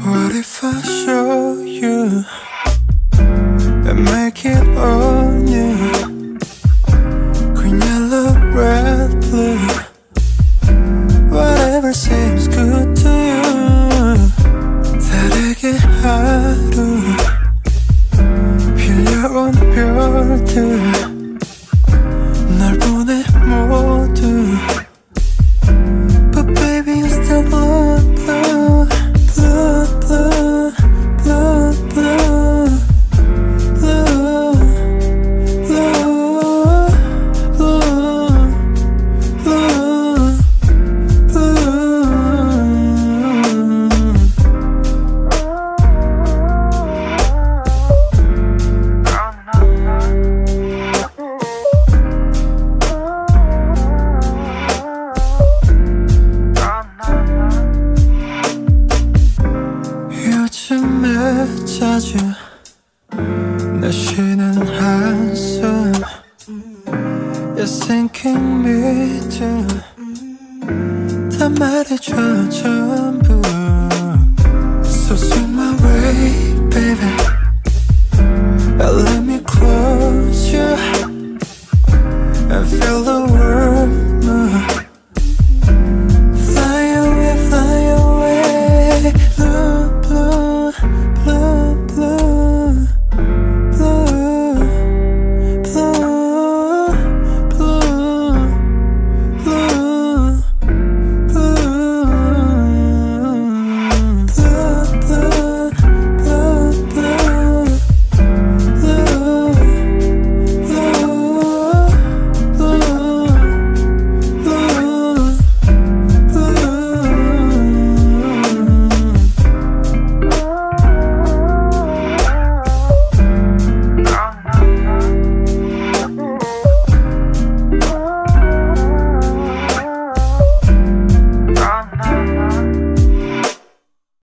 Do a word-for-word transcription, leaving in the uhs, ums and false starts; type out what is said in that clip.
What if I show you and make it all new? Green, yellow, red, blue, whatever seems good to you. 다르게 하루 빌려온 별들 날 보내 모두. But baby you still blood, blood, blood, blood, blood, blood, blood, blood, blood, blood, 요즘에 자주